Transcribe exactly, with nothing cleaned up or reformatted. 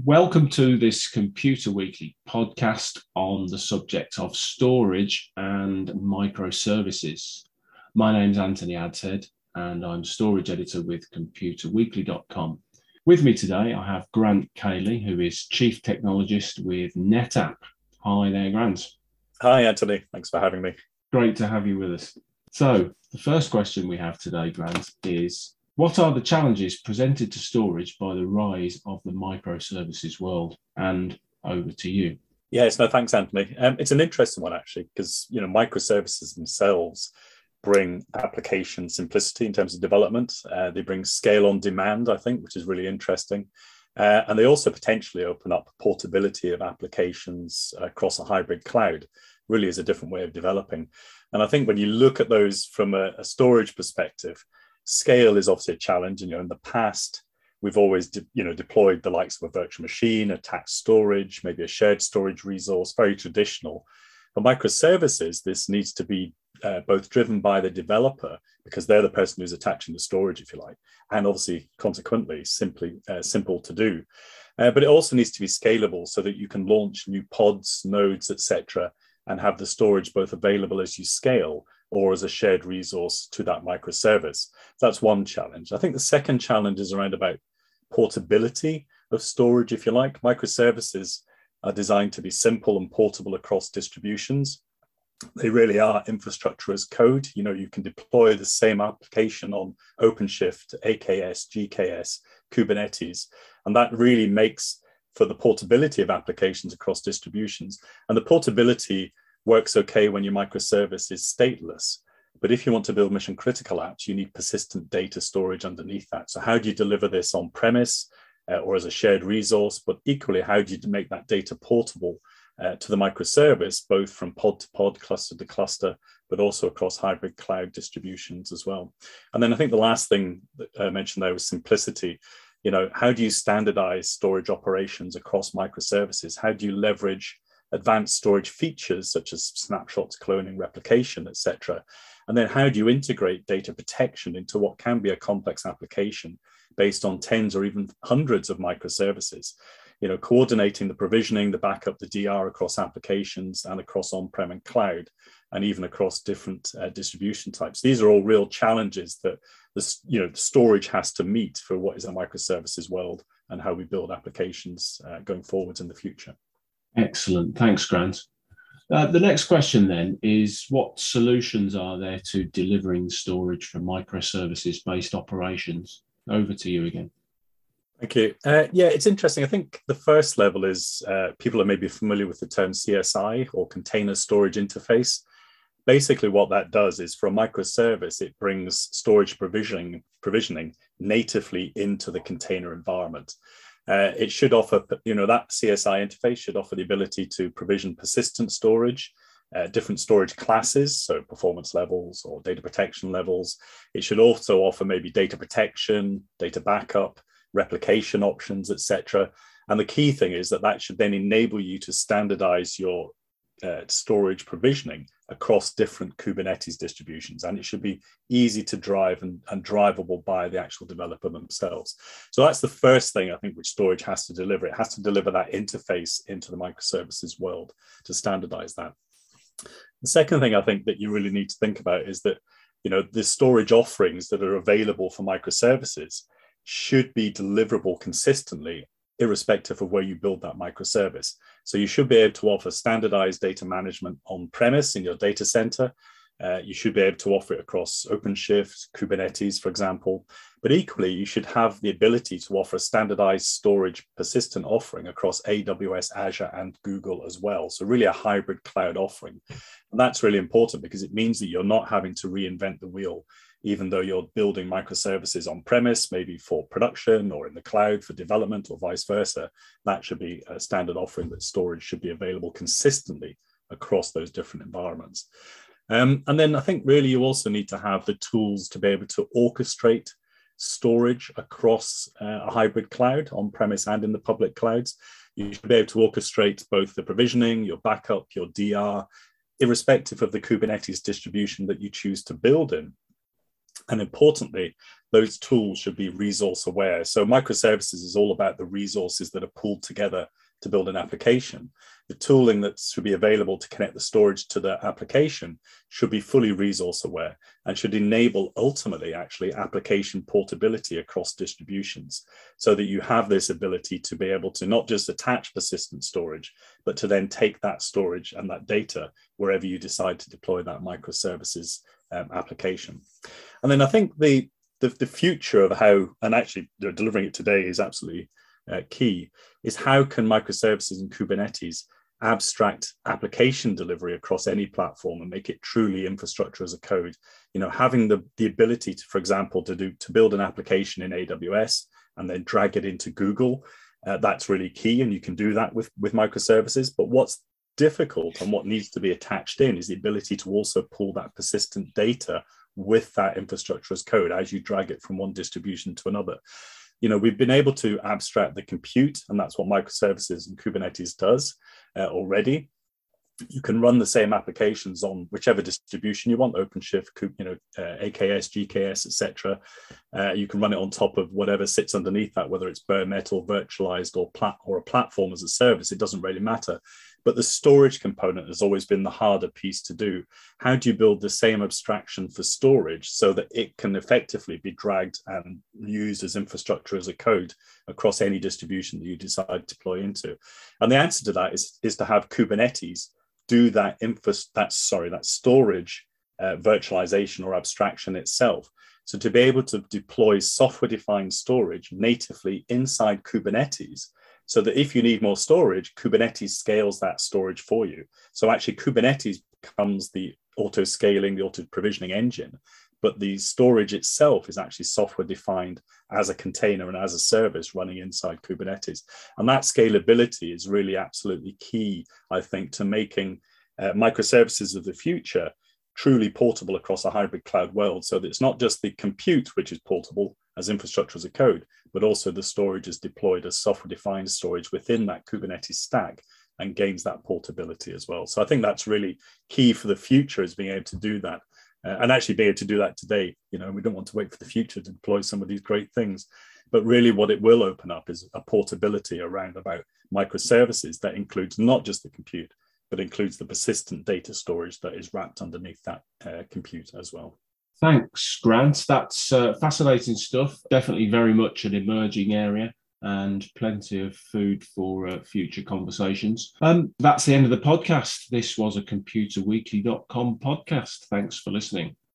Welcome to this Computer Weekly podcast on the subject of storage and microservices. My name's Anthony Adshead and I'm storage editor with computer weekly dot com. With me today, I have Grant Cayley, who is Chief Technologist with NetApp. Hi there, Grant. Hi, Anthony. Thanks for having me. Great to have you with us. So the first question we have today, Grant, is what are the challenges presented to storage by the rise of the microservices world? And over to you. Yes, no, thanks, Anthony. Um, it's an interesting one, actually, because you know microservices themselves bring application simplicity in terms of development. Uh, they bring scale on demand, I think, which is really interesting. Uh, and they also potentially open up portability of applications across a hybrid cloud, really is a different way of developing. And I think when you look at those from a, a storage perspective, scale is obviously a challenge. And, you know, in the past, we've always, de- you know, deployed the likes of a virtual machine, attached storage, maybe a shared storage resource, very traditional. For microservices, this needs to be uh, both driven by the developer, because they're the person who's attaching the storage, if you like, and obviously, consequently, simply uh, simple to do. Uh, but it also needs to be scalable so that you can launch new pods, nodes, et cetera, and have the storage both available as you scale or as a shared resource to that microservice. That's one challenge. I think the second challenge is around about portability of storage, if you like. Microservices are designed to be simple and portable across distributions. They really are infrastructure as code. You know, you can deploy the same application on OpenShift, A K S, G K S, Kubernetes, and that really makes for the portability of applications across distributions. And the portability works okay when your microservice is stateless. But if you want to build mission critical apps, you need persistent data storage underneath that. So how do you deliver this on premise uh, or as a shared resource? But equally, how do you make that data portable uh, to the microservice, both from pod to pod, cluster to cluster, but also across hybrid cloud distributions as well? And then I think the last thing that I mentioned there was simplicity. You know, how do you standardize storage operations across microservices? How do you leverage advanced storage features such as snapshots, cloning, replication, et cetera? And then how do you integrate data protection into what can be a complex application based on tens or even hundreds of microservices? You know, coordinating the provisioning, the backup, the D R across applications and across on-prem and cloud, and even across different uh, distribution types. These are all real challenges that this, you know, the storage has to meet for what is a microservices world and how we build applications uh, going forwards in the future. Excellent. Thanks, Grant. Uh, the next question then is what solutions are there to delivering storage for microservices-based operations? Over to you again. Thank you. Uh, yeah, it's interesting. I think the first level is uh, people are maybe familiar with the term C S I or container storage interface. Basically, what that does is for a microservice, it brings storage provisioning, provisioning natively into the container environment. Uh, it should offer, you know, that C S I interface should offer the ability to provision persistent storage, uh, different storage classes, so performance levels or data protection levels. It should also offer maybe data protection, data backup, replication options, et cetera. And the key thing is that that should then enable you to standardize your uh, storage provisioning across different Kubernetes distributions. And it should be easy to drive and, and drivable by the actual developer themselves. So that's the first thing I think which storage has to deliver. It has to deliver that interface into the microservices world to standardize that. The second thing I think that you really need to think about is that, you know, the storage offerings that are available for microservices should be deliverable consistently, irrespective of where you build that microservice. So you should be able to offer standardized data management on premise in your data center. Uh, you should be able to offer it across OpenShift, Kubernetes, for example. But equally, you should have the ability to offer a standardized storage persistent offering across A W S, Azure, and Google as well. So really a hybrid cloud offering. And that's really important because it means that you're not having to reinvent the wheel, even though you're building microservices on premise, maybe for production or in the cloud for development or vice versa. That should be a standard offering that storage should be available consistently across those different environments. Um, and then I think really you also need to have the tools to be able to orchestrate storage across uh, a hybrid cloud on premise and in the public clouds. You should be able to orchestrate both the provisioning, your backup, your D R, irrespective of the Kubernetes distribution that you choose to build in. And importantly, those tools should be resource aware. So microservices is all about the resources that are pulled together to build an application. The tooling that should be available to connect the storage to the application should be fully resource aware and should enable ultimately actually application portability across distributions, so that you have this ability to be able to not just attach persistent storage, but to then take that storage and that data wherever you decide to deploy that microservices um, application. And then I think the, the, the future of how, and actually delivering it today is absolutely uh, key, is how can microservices and Kubernetes abstract application delivery across any platform and make it truly infrastructure as a code. You know, having the, the ability to, for example, to do to build an application in A W S and then drag it into Google, uh, that's really key. And you can do that with, with microservices. But what's difficult and what needs to be attached in is the ability to also pull that persistent data with that infrastructure as code as you drag it from one distribution to another. You know, we've been able to abstract the compute, and that's what microservices and Kubernetes does uh, already. You can run the same applications on whichever distribution you want, OpenShift, you know, uh, A K S, G K S, et cetera. Uh, you can run it on top of whatever sits underneath that, whether it's bare metal, virtualized, or plat or a platform as a service. It doesn't really matter. But the storage component has always been the harder piece to do. How do you build the same abstraction for storage so that it can effectively be dragged and used as infrastructure as a code across any distribution that you decide to deploy into? And the answer to that is, is to have Kubernetes do that infra, that sorry, that storage uh, virtualization or abstraction itself. So to be able to deploy software-defined storage natively inside Kubernetes, so that if you need more storage, Kubernetes scales that storage for you. So actually Kubernetes becomes the auto-scaling, the auto-provisioning engine, but the storage itself is actually software-defined as a container and as a service running inside Kubernetes. And that scalability is really absolutely key, I think, to making uh, microservices of the future truly portable across a hybrid cloud world, so that it's not just the compute which is portable as infrastructure as a code, but also the storage is deployed as software-defined storage within that Kubernetes stack and gains that portability as well. So I think that's really key for the future, is being able to do that. Uh, and actually being able to do that today. You know, we don't want to wait for the future to deploy some of these great things, but really what it will open up is a portability around about microservices that includes not just the compute, but includes the persistent data storage that is wrapped underneath that uh, compute as well. Thanks, Grant. That's uh, fascinating stuff. Definitely very much an emerging area and plenty of food for uh, future conversations. Um, that's the end of the podcast. This was a computer weekly dot com podcast. Thanks for listening.